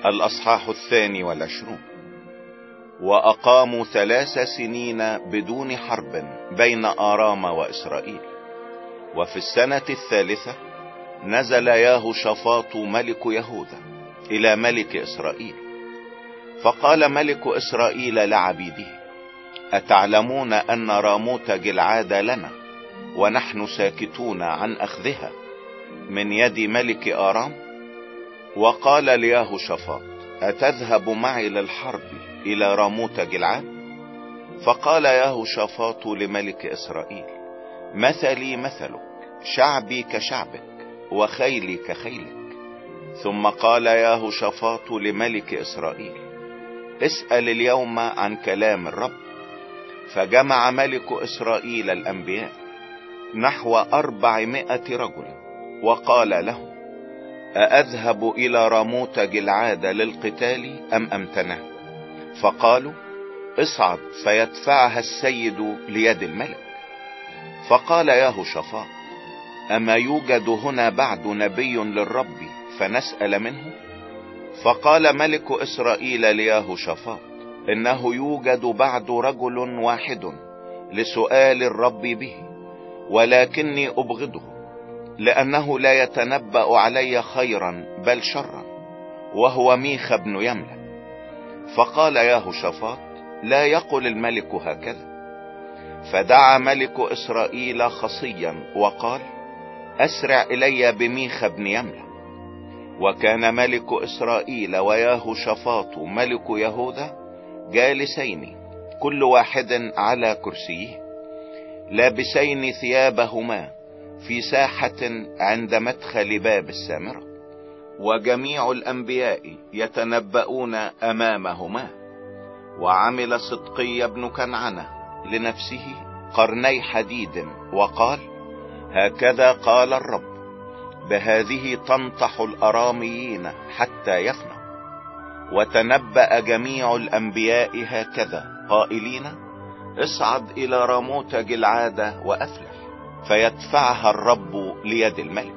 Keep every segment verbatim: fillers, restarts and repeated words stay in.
الأصحاح الثاني والعشرون. وأقاموا ثلاث سنين بدون حرب بين آرام وإسرائيل. وفي السنة الثالثة نزل يهوشافاط ملك يهوذا إلى ملك إسرائيل، فقال ملك إسرائيل لعبيده: أتعلمون أن راموت جلعاد لنا ونحن ساكتون عن أخذها من يد ملك آرام؟ وقال ليهوشافاط: أتذهب معي للحرب إلى راموت جلعاد؟ فقال يهوشافاط لملك إسرائيل: مثلي مثلك، شعبي كشعبك، وخيلي كخيلك. ثم قال يهوشافاط لملك إسرائيل: اسأل اليوم عن كلام الرب. فجمع ملك إسرائيل الأنبياء نحو أربعمائة رجل، وقال لهم: أأذهب إلى راموت جلعاد للقتال أم أمتنع؟ فقالوا: اصعد فيدفعها السيد ليد الملك. فقال يهوشافاط: أما يوجد هنا بعد نبي للرب فنسأل منه؟ فقال ملك إسرائيل ليهوشافاط: إنه يوجد بعد رجل واحد لسؤال الرب به، ولكني أبغضه، لأنه لا يتنبأ علي خيرا بل شرا، وهو ميخا بن يملة. فقال يهوشافاط: لا يقل الملك هكذا. فدعا ملك إسرائيل خصيا وقال: أسرع إلي بميخا بن يملة. وكان ملك إسرائيل ويهوشافاط ملك يهوذا جالسين كل واحد على كرسيه، لابسين ثيابهما في ساحة عند مدخل باب السامرة، وجميع الأنبياء يتنبؤون أمامهما. وعمل صدقي بن كنعانة لنفسه قرني حديد وقال: هكذا قال الرب: بهذه تنطح الأراميين حتى يفنى. وتنبأ جميع الأنبياء هكذا قائلين: اصعد إلى راموت جلعاد وأفلح، فيدفعها الرب ليد الملك.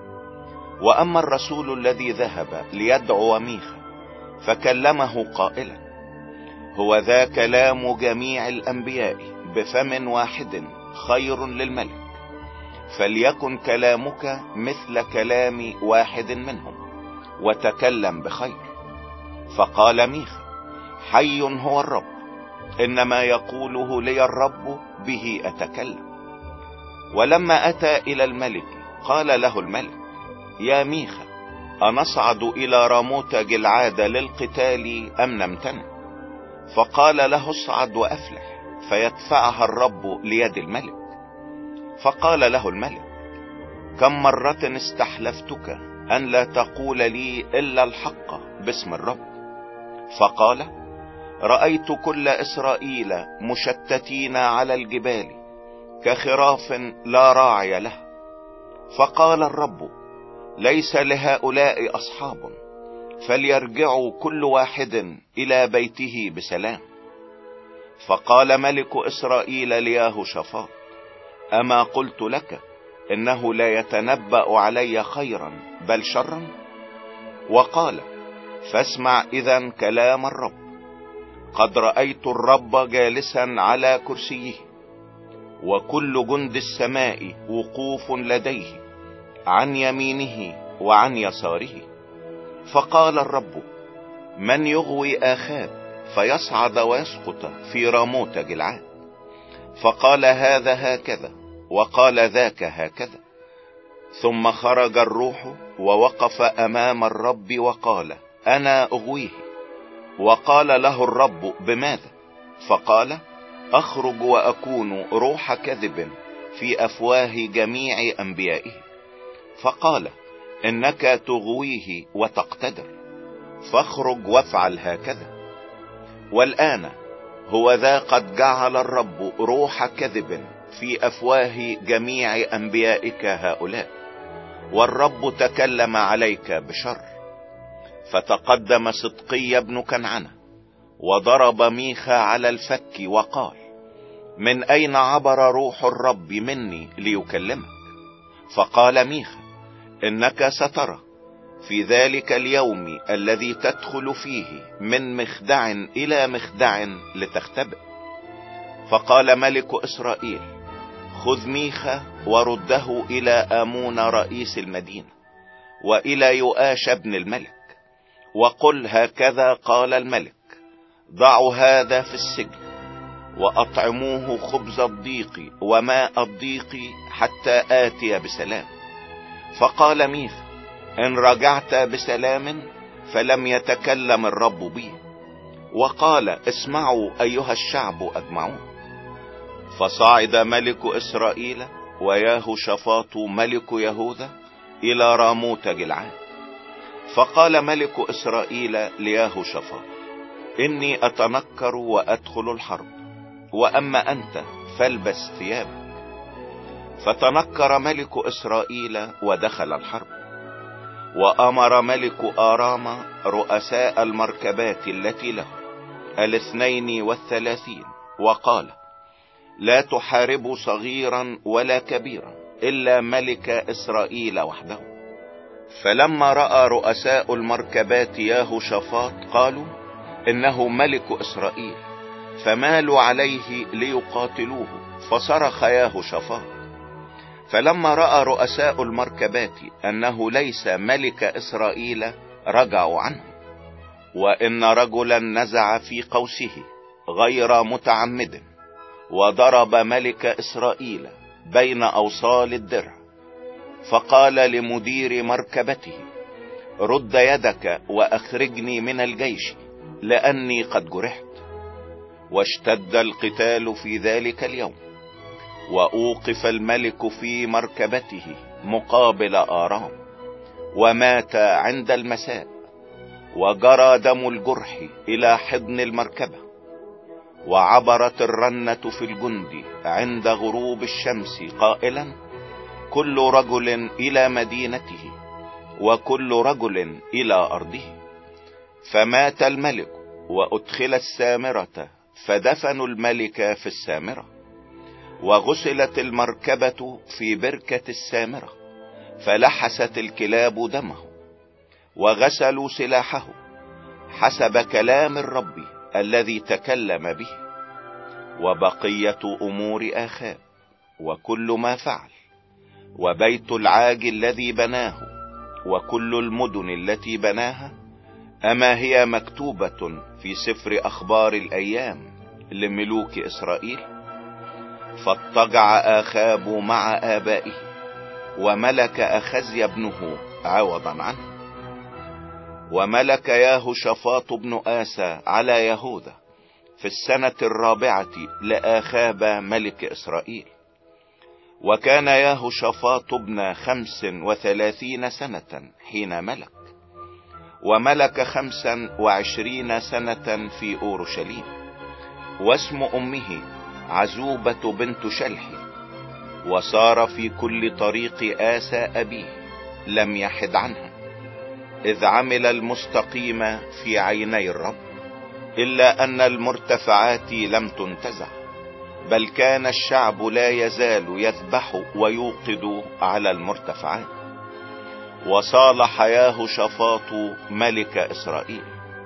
وأما الرسول الذي ذهب ليدعو ميخا فكلمه قائلا: هو ذا كلام جميع الأنبياء بفم واحد خير للملك، فليكن كلامك مثل كلام واحد منهم، وتكلم بخير. فقال ميخا: حي هو الرب، إنما يقوله لي الرب به أتكلم. ولما أتى إلى الملك قال له الملك: يا ميخا، أنصعد إلى راموت جلعاد للقتال أم نمتنع؟ فقال له: اصعد وأفلح، فيدفعها الرب ليد الملك. فقال له الملك: كم مرة استحلفتك أن لا تقول لي إلا الحق باسم الرب؟ فقال: رأيت كل إسرائيل مشتتين على الجبال كخراف لا راعي له. فقال الرب: ليس لهؤلاء أصحاب، فليرجعوا كل واحد إلى بيته بسلام. فقال ملك إسرائيل ليهوشافاط: أما قلت لك إنه لا يتنبأ علي خيرا بل شرا؟ وقال: فاسمع إذن كلام الرب. قد رأيت الرب جالسا على كرسيه، وكل جند السماء وقوف لديه عن يمينه وعن يساره. فقال الرب: من يغوي آخاب فيصعد ويسقط في راموت جلعاد؟ فقال هذا هكذا، وقال ذاك هكذا. ثم خرج الروح ووقف أمام الرب وقال: أنا أغويه. وقال له الرب: بماذا؟ فقال: أخرج وأكون روح كذب في أفواه جميع أنبيائه. فقال: إنك تغويه وتقتدر، فاخرج وافعل هكذا. والآن هو ذا قد جعل الرب روح كذب في أفواه جميع أنبيائك هؤلاء، والرب تكلم عليك بشر. فتقدم صدقي بن كنعانة وضرب ميخا على الفك وقال: من أين عبر روح الرب مني ليكلمك؟ فقال ميخا: إنك سترى في ذلك اليوم الذي تدخل فيه من مخدع الى مخدع لتختبئ. فقال ملك اسرائيل: خذ ميخا ورده الى امون رئيس المدينة والى يؤاش ابن الملك، وقل: هكذا قال الملك: ضعوا هذا في السجن واطعموه خبز الضيق وماء الضيق حتى آتي بسلام. فقال ميخا: ان رجعت بسلام فلم يتكلم الرب بي. وقال: اسمعوا ايها الشعب اجمعون. فصعد ملك اسرائيل ويهوشافاط ملك يهوذا الى راموت جلعاد. فقال ملك اسرائيل ليهوشافاط: اني اتنكر وادخل الحرب، واما انت فالبس ثيابك. فتنكر ملك اسرائيل ودخل الحرب. وامر ملك ارام رؤساء المركبات التي له الاثنين والثلاثين وقال: لا تحاربوا صغيرا ولا كبيرا الا ملك اسرائيل وحده. فلما رأى رؤساء المركبات يهوشافاط قالوا: انه ملك اسرائيل، فمالوا عليه ليقاتلوه. فصرخ يهوشافاط. فلما رأى رؤساء المركبات انه ليس ملك اسرائيل رجعوا عنه. وان رجلا نزع في قوسه غير متعمد وضرب ملك اسرائيل بين اوصال الدرع، فقال لمدير مركبته: رد يدك واخرجني من الجيش لاني قد جرحت. واشتد القتال في ذلك اليوم، واوقف الملك في مركبته مقابل آرام، ومات عند المساء، وجرى دم الجرح الى حضن المركبة. وعبرت الرنة في الجند عند غروب الشمس قائلا: كل رجل الى مدينته وكل رجل الى ارضه. فمات الملك وادخل السامرة، فدفنوا الملك في السامرة. وغسلت المركبة في بركة السامرة، فلحست الكلاب دمه. وغسلوا سلاحه حسب كلام الرب الذي تكلم به. وبقية امور اخاب وكل ما فعل، وبيت العاج الذي بناه، وكل المدن التي بناها، اما هي مكتوبة في سفر اخبار الايام لملوك اسرائيل؟ فاضطجع اخاب مع ابائه، وملك اخزيا ابنه عوضا عنه. وملك يهوشافاط بن آسى على يهوذا في السنة الرابعة لآخاب ملك اسرائيل. وكان يهوشافاط ابن خمس وثلاثين سنة حين ملك، وملك خمسا وعشرين سنة في اورشليم. واسم امه عزوبة بنت شلحي. وصار في كل طريق آسى ابيه، لم يحد عنها، اذ عمل المستقيم في عيني الرب، الا ان المرتفعات لم تنتزع، بل كان الشعب لا يزال يذبح ويوقد على المرتفعات. وصالح يهوشافاط ملك اسرائيل.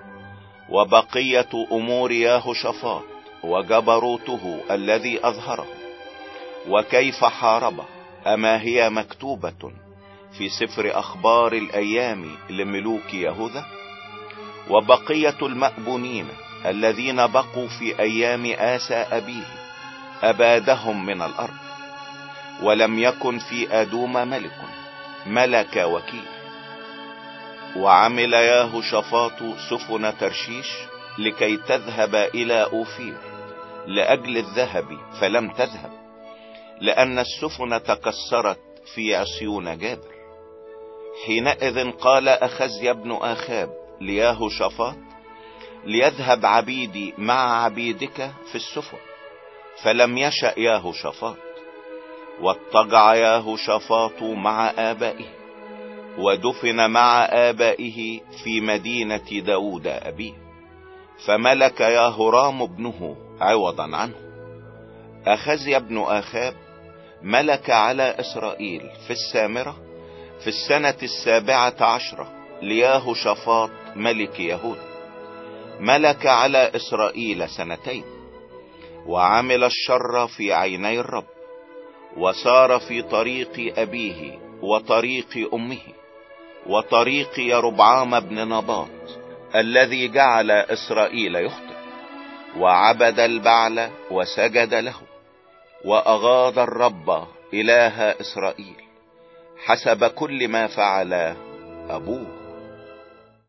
وبقية امور يهوشافاط وجبروته الذي اظهره وكيف حاربه، اما هي مكتوبة في سفر اخبار الايام لملوك يهوذا؟ وبقية المأبونين الذين بقوا في ايام آسى ابيه ابادهم من الارض. ولم يكن في ادوم ملك ملك وكيل. وعمل يهوشافاط سفن ترشيش لكي تذهب الى اوفير لاجل الذهب، فلم تذهب، لان السفن تكسرت في عصيون جابر. حينئذ قال اخزيا بن اخاب ليهوشافاط: ليذهب عبيدي مع عبيدك في السفن. فلم يشأ يهوشافاط. واضطجع يهوشافاط مع آبائه، ودفن مع آبائه في مدينة داود أبيه. فملك يهورام ابنه عوضا عنه. أخزيا بن آخاب ملك على إسرائيل في السامرة في السنة السابعة عشرة ليهوشافاط ملك يهوذا، ملك على إسرائيل سنتين، وعمل الشر في عيني الرب، وسار في طريق أبيه وطريق أمه وطريق يربعام بن نباط الذي جعل إسرائيل يخطئ، وعبد البعل وسجد له، وأغاض الرب إله إسرائيل حسب كل ما فعل أبوه.